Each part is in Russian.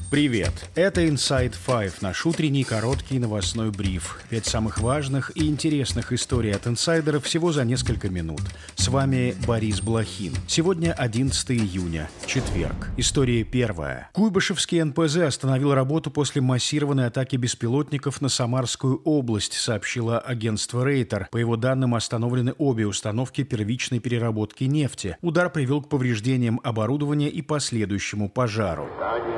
Привет! Это Inside Five, наш утренний короткий новостной бриф. 5 самых важных и интересных историй от инсайдеров всего за несколько минут. С вами Борис Блохин. Сегодня 11 июня, четверг. История первая. Куйбышевский НПЗ остановил работу после массированной атаки беспилотников на Самарскую область, сообщило агентство Рейтер. По его данным, остановлены обе установки первичной переработки нефти. Удар привел к повреждениям оборудования и последующему пожару.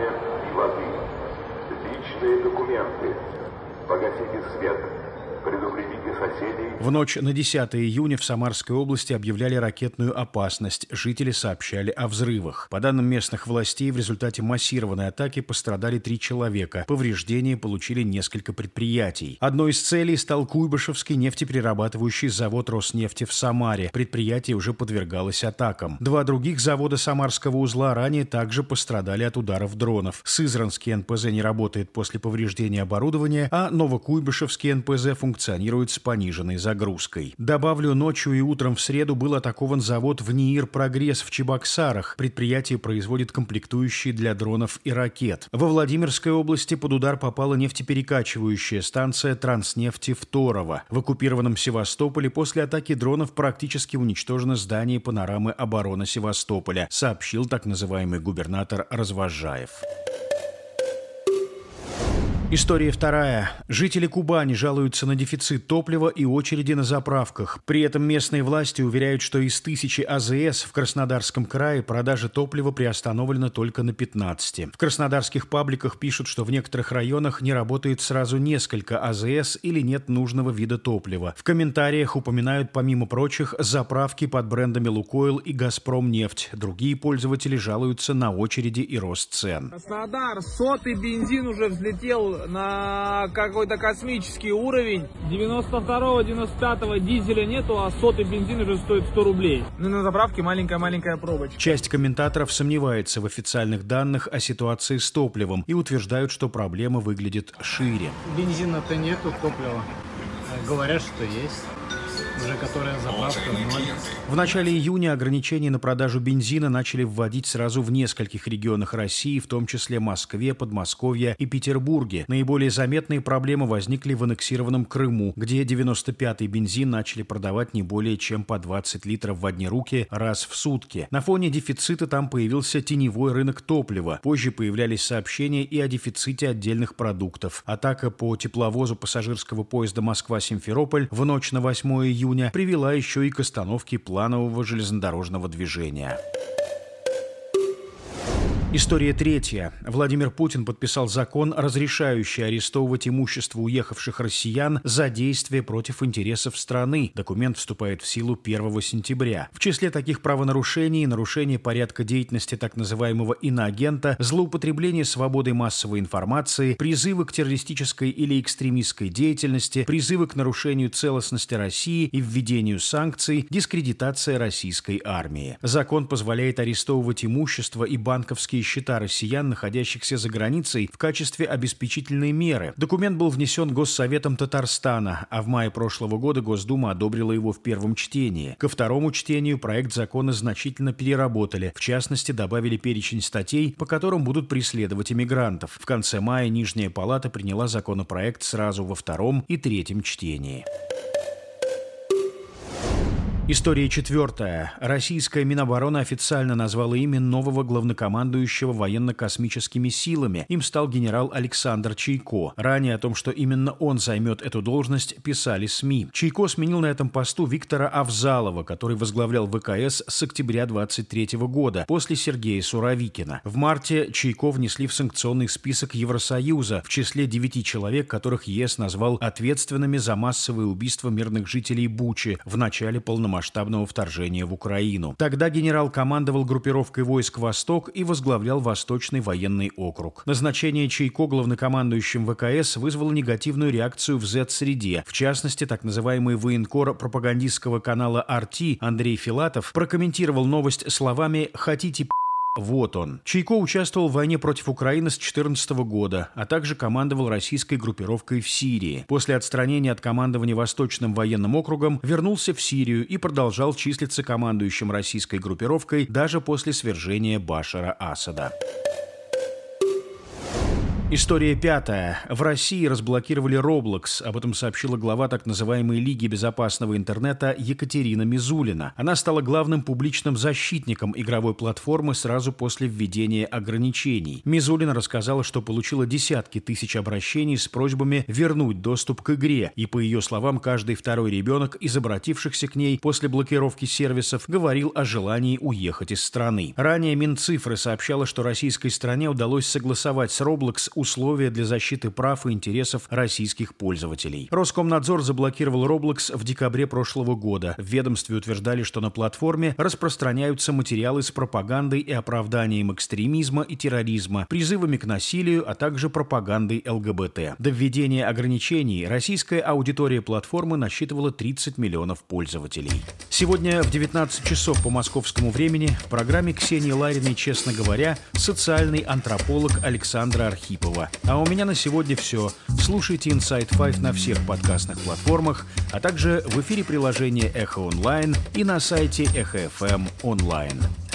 Личные документы. Погасите свет. Предупредите соседей. В ночь на 10 июня в Самарской области объявляли ракетную опасность. Жители сообщали о взрывах. По данным местных властей, в результате массированной атаки пострадали 3 человека. Повреждения получили несколько предприятий. Одной из целей стал Куйбышевский нефтеперерабатывающий завод Роснефти в Самаре. Предприятие уже подвергалось атакам. 2 других завода Самарского узла ранее также пострадали от ударов дронов. Сызранский НПЗ не работает после повреждения оборудования, а Новокуйбышевский НПЗ функционирует с пониженной загрузкой. Добавлю, ночью и утром в среду был атакован завод в НИИР «Прогресс» в Чебоксарах. Предприятие производит комплектующие для дронов и ракет. Во Владимирской области под удар попала нефтеперекачивающая станция Транснефти в Торово. В оккупированном Севастополе после атаки дронов практически уничтожено здание панорамы обороны Севастополя, сообщил так называемый губернатор Развозжаев. История вторая. Жители Кубани жалуются на дефицит топлива и очереди на заправках. При этом местные власти уверяют, что из 1000 АЗС в Краснодарском крае продажа топлива приостановлена только на 15. В краснодарских пабликах пишут, что в некоторых районах не работает сразу несколько АЗС или нет нужного вида топлива. В комментариях упоминают, помимо прочих, заправки под брендами «Лукойл» и «Газпромнефть». Другие пользователи жалуются на очереди и рост цен. Краснодар, сотый бензин уже взлетел на какой-то космический уровень. 92-го, 95-го дизеля нету, а сотый бензин уже стоит 100 рублей. Ну, на заправке маленькая пробочка. Часть комментаторов сомневается в официальных данных о ситуации с топливом и утверждают, что проблема выглядит шире. Бензина-то нету, топлива. Говорят, что есть. Уже которая заправка 0. В начале июня ограничения на продажу бензина начали вводить сразу в нескольких регионах России, в том числе Москве, Подмосковье и Петербурге. Наиболее заметные проблемы возникли в аннексированном Крыму, где 95-й бензин начали продавать не более чем по 20 литров в одни руки раз в сутки. На фоне дефицита там появился теневой рынок топлива. Позже появлялись сообщения и о дефиците отдельных продуктов. Атака по тепловозу пассажирского поезда Москва-Симферополь в ночь на 8 июня привела еще и к остановке планового железнодорожного движения. История третья. Владимир Путин подписал закон, разрешающий арестовывать имущество уехавших россиян за действия против интересов страны. Документ вступает в силу 1 сентября. В числе таких правонарушений – нарушение порядка деятельности так называемого иноагента, злоупотребление свободой массовой информации, призывы к террористической или экстремистской деятельности, призывы к нарушению целостности России и введению санкций, дискредитация российской армии. Закон позволяет арестовывать имущество и банковские счета россиян, находящихся за границей, в качестве обеспечительной меры. Документ был внесен Госсоветом Татарстана, а в мае прошлого года Госдума одобрила его в первом чтении. Ко второму чтению проект закона значительно переработали. В частности, добавили перечень статей, по которым будут преследовать иммигрантов. В конце мая Нижняя палата приняла законопроект сразу во втором и третьем чтении. История четвертая. Российская Минобороны официально назвала имя нового главнокомандующего военно-космическими силами. Им стал генерал Александр Чайко. Ранее о том, что именно он займет эту должность, писали СМИ. Чайко сменил на этом посту Виктора Авзалова, который возглавлял ВКС с октября 2023 года, после Сергея Суровикина. В марте Чайко внесли в санкционный список Евросоюза в числе 9 человек, которых ЕС назвал ответственными за массовые убийства мирных жителей Бучи в начале полномасштабного вторжения в Украину. Тогда генерал командовал группировкой войск «Восток» и возглавлял Восточный военный округ. Назначение Чайко главнокомандующим ВКС вызвало негативную реакцию в Z-среде. В частности, так называемый военкор пропагандистского канала «RT» Андрей Филатов прокомментировал новость словами «хотите Вот он. Чайко участвовал в войне против Украины с 2014 года, а также командовал российской группировкой в Сирии. После отстранения от командования Восточным военным округом вернулся в Сирию и продолжал числиться командующим российской группировкой даже после свержения Башара Асада. История пятая. В России разблокировали Roblox. Об этом сообщила глава так называемой Лиги безопасного интернета Екатерина Мизулина. Она стала главным публичным защитником игровой платформы сразу после введения ограничений. Мизулина рассказала, что получила десятки тысяч обращений с просьбами вернуть доступ к игре. И, по ее словам, каждый второй ребенок из обратившихся к ней после блокировки сервисов говорил о желании уехать из страны. Ранее Минцифры сообщала, что российской стране удалось согласовать с Roblox условия для защиты прав и интересов российских пользователей. Роскомнадзор заблокировал Roblox в декабре прошлого года. В ведомстве утверждали, что на платформе распространяются материалы с пропагандой и оправданием экстремизма и терроризма, призывами к насилию, а также пропагандой ЛГБТ. До введения ограничений российская аудитория платформы насчитывала 30 миллионов пользователей. Сегодня в 19 часов по московскому времени в программе Ксении Лариной «Честно говоря» социальный антрополог Александра Архипова. А у меня на сегодня все. Слушайте Inside Five на всех подкастных платформах, а также в эфире приложения Эхо Онлайн и на сайте Эхо FM онлайн.